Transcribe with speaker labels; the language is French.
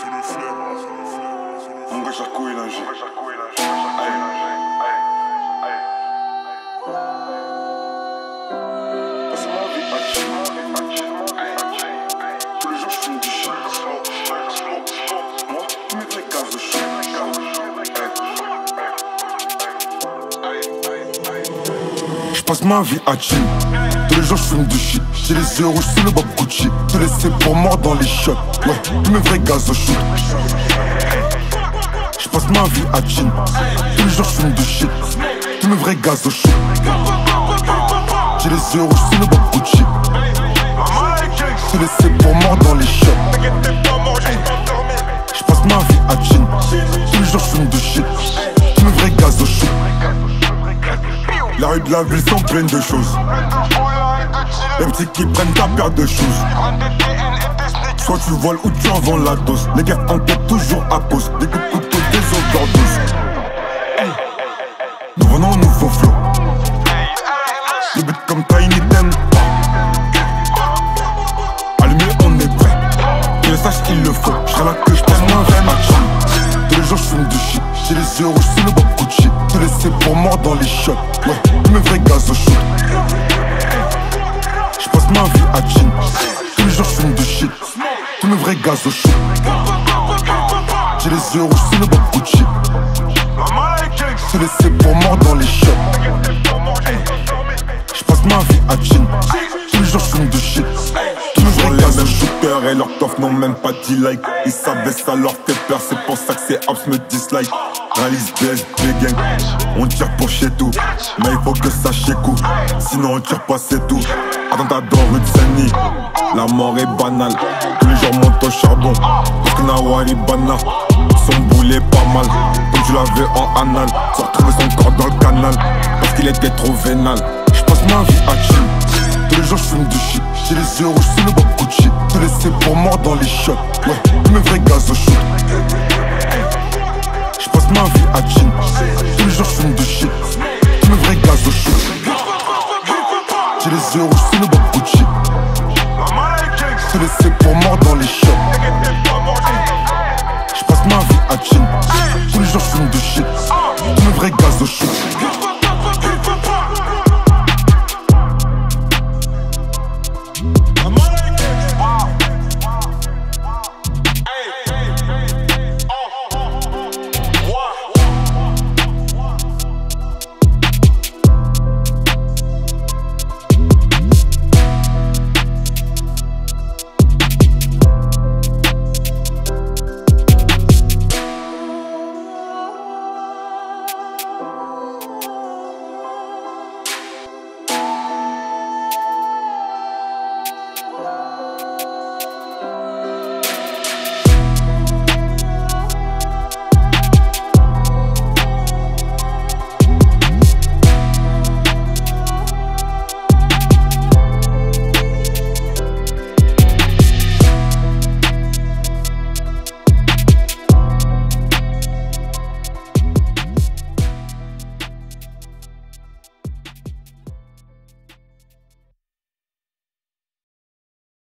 Speaker 1: On gâche la couille là, passe ma vie à chill. Tous les jours je fume du shit. Moi, tous mes vrais gaz de shit. Je passe ma vie à chill. Tous les jours je fume du shit. J'ai les yeux rouges sous le Bob Gucci. Te laisser pour mort dans les shots. Ouais, tous mes vrais gaz de shoot. Je passe ma vie à chill. Tous les jours je fume du shit. Tous mes vrais gaz de shoot. J'ai les yeux rouges sous le Bob Gucci. Te laisser pour mort dans les shots. Je passe ma vie à chill. Tous les jours je fume du shit. Tous mes vrais gaz de shoot. La rue de la ville sont pleines de choses. Les petits qui prennent ta paire de choses. Soit tu voles ou tu en vends la dose. Les gars enquêtent toujours à cause des coups de couteau, des overdoses. Nous venons au nouveau flow. Des buts comme Tiny Dem. Allumé on est prêt. Que le sache il le faut. J'serai là que j'passe ma vie à chill. Tous les jours j'fume du shit. J'ai les yeux rouges sous le Bob Gucci. Te laisser pour mort dans les shots. Ouais, tous mes vrais gaz au shoot. J'passe ma vie à chill. Tous les jours j'fume du shit. Tous mes vrais gaz au shoot. J'ai les yeux rouges sous le Bob Gucci. Te laisser pour mort dans les shots. J'passe ma vie à chill. Tous les jours j'fume du shit. Tous mes vrais gaz au shoot. Et leurs toffs n'ont même pas 10 likes. Ils savaient ça leur fait peur. C'est pour ça que ces apps me dislike. Rallye BS, gang, on tire pour chez tout. Mais il faut que ça chécoue, sinon on tire pas c'est tout. Attentat dans rue de Saint-Denis, la mort est banale. Tous les jours monte au charbon, parce que Nawari Bana. Son boulet pas mal, comme tu l'avais en anal. Sans retrouver son corps dans le canal, parce qu'il était trop vénal. J'passe ma vie à chill, tous les jours j'fume du shit. J'ai les yeux rouges sous le Bob Gucci. Te laisser pour mort dans les shots. Ouais, tous mes vrais gaz au shoot. J'passe ma vie à chill. Tous les jours j'fume du shit. Tous mes vrais gaz au shoot. J'ai les yeux rouges sous le Bob Gucci. Te laisser pour mort dans les shots. J'passe ma vie à chill. Tous les jours j'fume du shit. Tous mes vrais gaz au shoot.